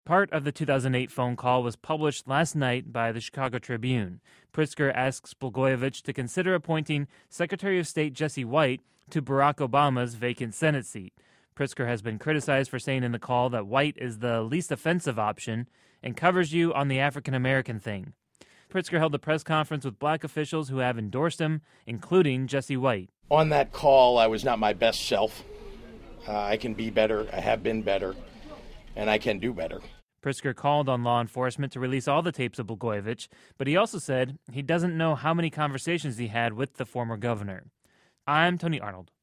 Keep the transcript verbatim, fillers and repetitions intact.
Part of the two thousand eight phone call was published last night by the Chicago Tribune. Pritzker asks Blagojevich to consider appointing Secretary of State Jesse White to Barack Obama's vacant Senate seat. Pritzker has been criticized for saying in the call that White is the least offensive option and covers you on the African-American thing. Pritzker held a press conference with black officials who have endorsed him, including Jesse White. On that call, I was not my best self. Uh, I can be better, I have been better, and I can do better. Pritzker called on law enforcement to release all the tapes of Blagojevich, but he also said he doesn't know how many conversations he had with the former governor. I'm Tony Arnold.